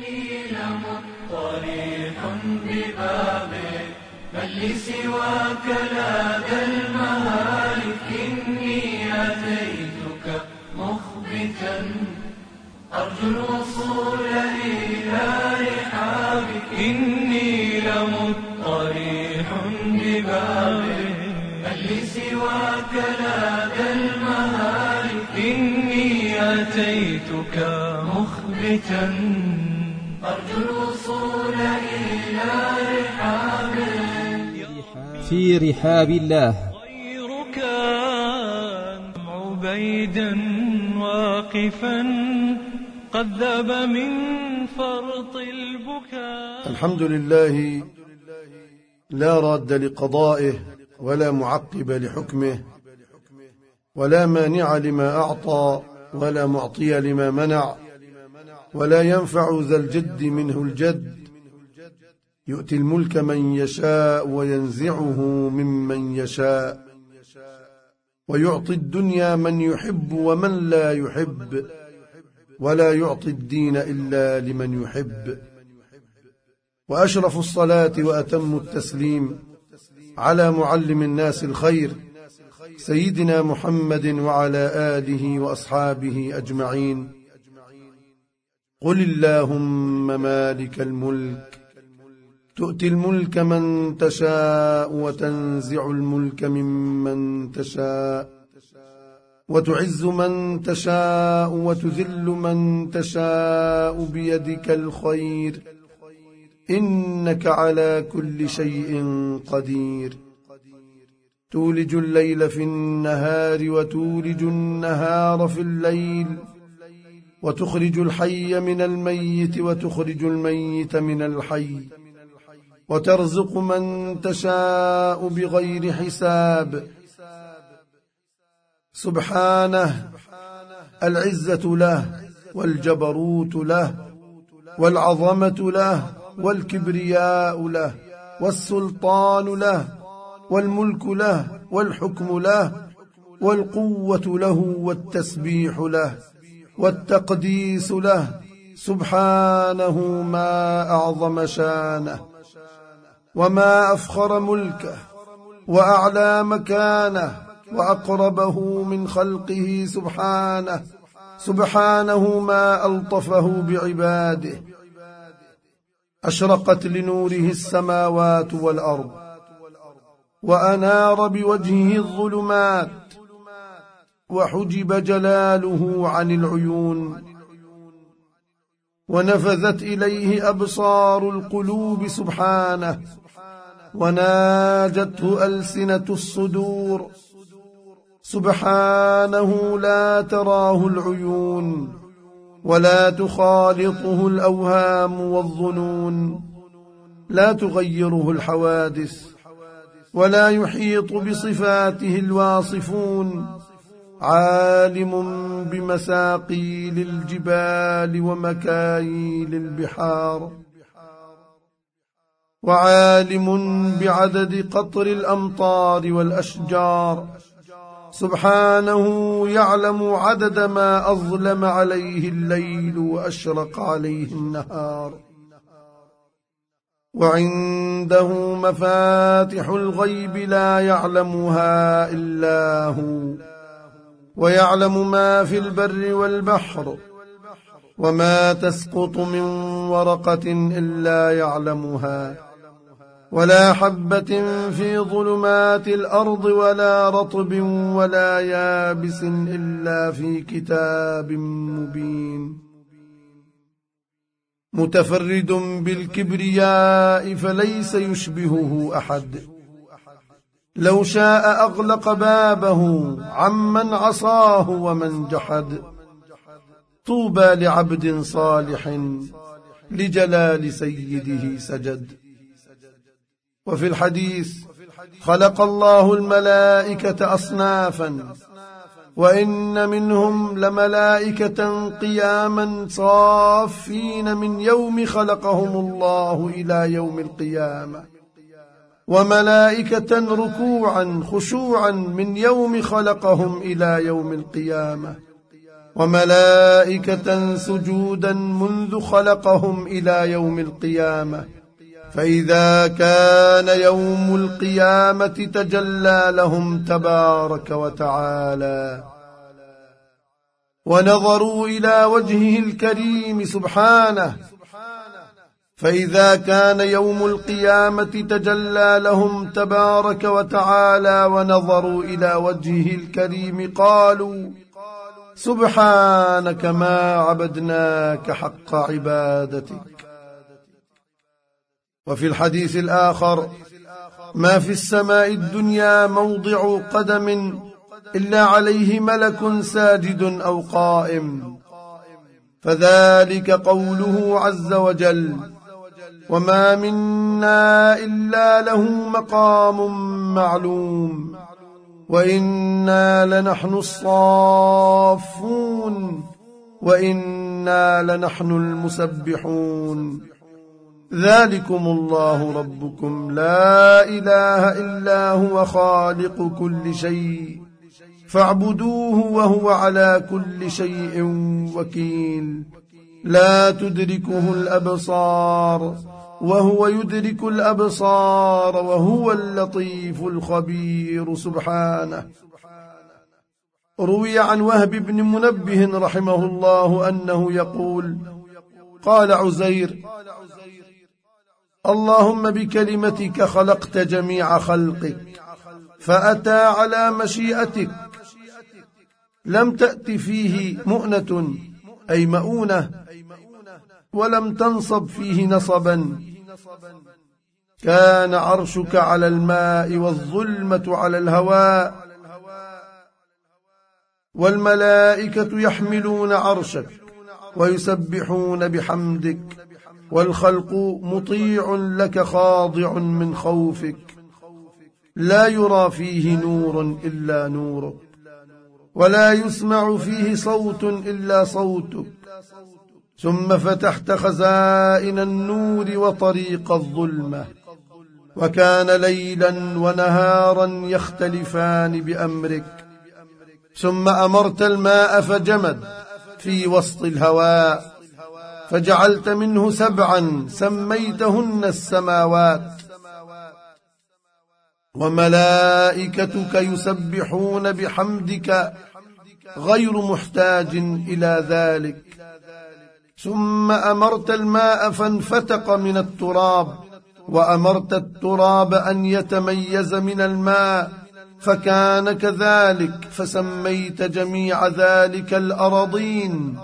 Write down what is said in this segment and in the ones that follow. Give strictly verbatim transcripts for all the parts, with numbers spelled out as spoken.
إني لمضطرح ببابك من لي سواك لا ذا المهالك إني أتيتك مخبتا أرجو الوصول إلى رحابك إني لمضطرح ببابك من لي سواك لا ذا المهالك إني أتيتك مخبتا أرجو الوصول إلى رحابك في رحاب الله. غيرك عبيدا واقفا قد ذاب من فرط البكاء. الحمد لله لا راد لقضائه ولا معقب لحكمه ولا مانع لما أعطى ولا معطي لما منع ولا ينفع ذا الجد منه الجد يؤتي الملك من يشاء وينزعه ممن يشاء ويعطي الدنيا من يحب ومن لا يحب ولا يعطي الدين إلا لمن يحب. وأشرف الصلاة وأتم التسليم على معلم الناس الخير سيدنا محمد وعلى آله وأصحابه أجمعين. قل اللهم مالك الملك تؤتي الملك من تشاء وتنزع الملك ممن تشاء وتعز من تشاء وتذل من تشاء بيدك الخير إنك على كل شيء قدير. تولج الليل في النهار وتولج النهار في الليل وتخرج الحي من الميت وتخرج الميت من الحي وترزق من تشاء بغير حساب. سبحانه العزة له والجبروت له والعظمة له والكبرياء له والسلطان له والملك له والحكم له والقوة له والتسبيح له والتقديس له. سبحانه ما أعظم شانه وما أفخر ملكه وأعلى مكانه وأقربه من خلقه. سبحانه سبحانه ما ألطفه بعباده. أشرقت لنوره السماوات والأرض وأنار بوجهه الظلمات وحجب جلاله عن العيون ونفذت إليه أبصار القلوب. سبحانه وناجته ألسنة الصدور. سبحانه لا تراه العيون ولا تخالطه الأوهام والظنون لا تغيره الحوادث ولا يحيط بصفاته الواصفون. عالم بمساقيل الجبال ومكاييل البحار وعالم بعدد قطر الأمطار والأشجار. سبحانه يعلم عدد ما أظلم عليه الليل وأشرق عليه النهار. وعنده مفاتح الغيب لا يعلمها إلا هو ويعلم ما في البر والبحر وما تسقط من ورقة إلا يعلمها ولا حبة في ظلمات الأرض ولا رطب ولا يابس إلا في كتاب مبين. متفرد بالكبرياء فليس يشبهه أحد. لو شاء أغلق بابه عمن عصاه ومن جحد. طوبى لعبد صالح لجلال سيده سجد. وفي الحديث خلق الله الملائكة أصنافا وإن منهم لملائكة قياما صافين من يوم خلقهم الله إلى يوم القيامة وملائكة ركوعا خشوعا من يوم خلقهم إلى يوم القيامة وملائكة سجودا منذ خلقهم إلى يوم القيامة. فإذا كان يوم القيامة تجلى لهم تبارك وتعالى، ونظروا إلى وجهه الكريم سبحانه. فإذا كان يوم القيامة تجلى لهم تبارك وتعالى ونظروا إلى وجهه الكريم قالوا: سبحانك ما عبدناك حق عبادتك. وفي الحديث الآخر: ما في السماء الدنيا موضع قدم إلا عليه ملك ساجد أو قائم. فذلك قوله عز وجل: وما منا إلا له مقام معلوم وإنا لنحن الصافون وإنا لنحن المسبحون. ذلكم الله ربكم لا إله إلا هو خالق كل شيء فاعبدوه وهو على كل شيء وكيل. لا تدركه الأبصار وهو يدرك الأبصار وهو اللطيف الخبير سبحانه. روي عن وهب بن منبه رحمه الله أنه يقول: قال عزير: اللهم بكلمتك خلقت جميع خلقك فأتى على مشيئتك، لم تأت فيه مؤنة أي مؤونة، ولم تنصب فيه نصبا. كان عرشك على الماء والظلمة على الهواء، والملائكة يحملون عرشك ويسبحون بحمدك، والخلق مطيع لك خاضع من خوفك، لا يرى فيه نور إلا نورك، ولا يسمع فيه صوت إلا صوتك. ثم فتحت خزائن النور وطريق الظلمة، وكان ليلا ونهارا يختلفان بأمرك. ثم أمرت الماء فجمد في وسط الهواء، فجعلت منه سبعا سميتهن السماوات، وملائكتك يسبحون بحمدك غير محتاج إلى ذلك. ثم أمرت الماء فانفتق من التراب، وأمرت التراب أن يتميز من الماء فكان كذلك، فسميت جميع ذلك الأراضين،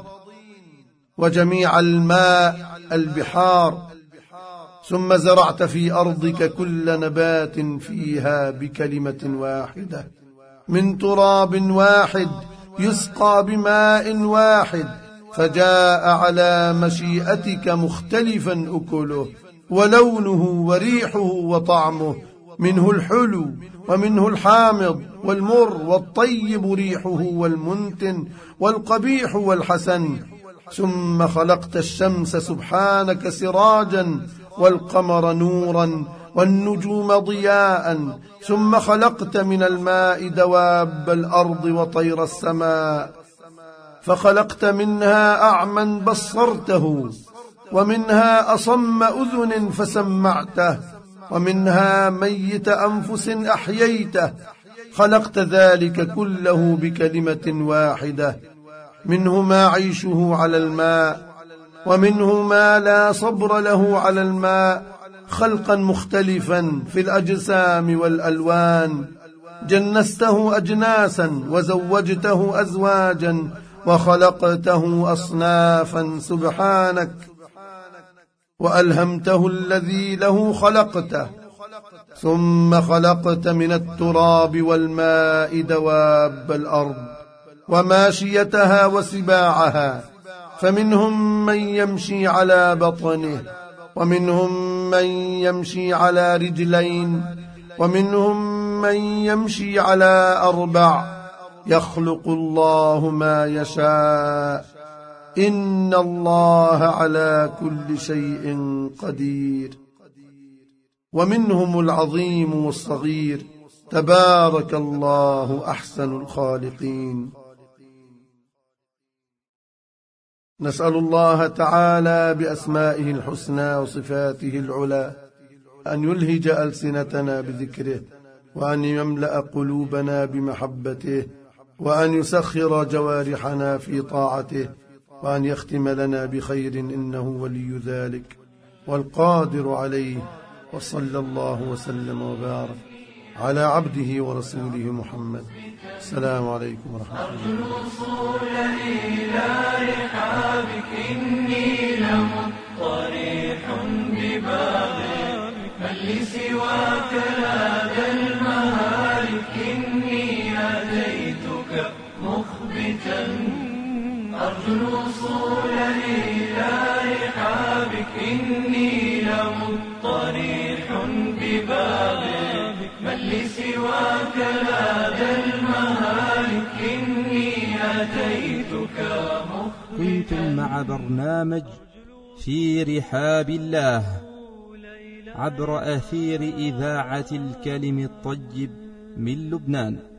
وجميع الماء البحار. ثم زرعت في أرضك كل نبات فيها بكلمة واحدة، من تراب واحد يسقى بماء واحد، فجاء على مشيئتك مختلفا أكله ولونه وريحه وطعمه، منه الحلو ومنه الحامض والمر والطيب ريحه والمنتن والقبيح والحسن. ثم خلقت الشمس سبحانك سراجا، والقمر نورا، والنجوم ضياء. ثم خلقت من الماء دواب الأرض وطير السماء، فخلقت منها أعمى بصرته، ومنها أصم أذن فسمعته، ومنها ميت أنفس أحييته. خلقت ذلك كله بكلمة واحدة، منه ما عيشه على الماء، ومنه ما لا صبر له على الماء، خلقا مختلفا في الأجسام والألوان. جنسته أجناسا وزوجته أزواجا وخلقته أصنافا سبحانك، وألهمته الذي له خلقته. ثم خلقت من التراب والماء دواب الأرض وماشيتها وسباعها، فمنهم من يمشي على بطنه، ومنهم من يمشي على رجلين، ومنهم من يمشي على أربع. يخلق الله ما يشاء، إن الله على كل شيء قدير. ومنهم العظيم والصغير، تبارك الله أحسن الخالقين. نسأل الله تعالى بأسمائه الحسنى وصفاته العلى أن يلهج ألسنتنا بذكره، وأن يملأ قلوبنا بمحبته، وأن يسخر جوارحنا في طاعته، وأن يختم لنا بخير إنه ولي ذلك والقادر عليه. وصلى الله وسلم وبارك على عبده ورسوله محمد. السلام عليكم ورحمة الله. أرجو الوصول إلى رحابك، إني لمضطرح ببابك، من لي سواك لاذا المهالك، إني أتيتك مخبتا. أرجو الوصول إلى رحابك، إني لمضطرح ببابك، من لي سواك لاذا المهالك، إني أتيتك مخبتا. كنتم مع برنامج في رحاب الله عبر أثير إذاعة الكلم الطيب من لبنان.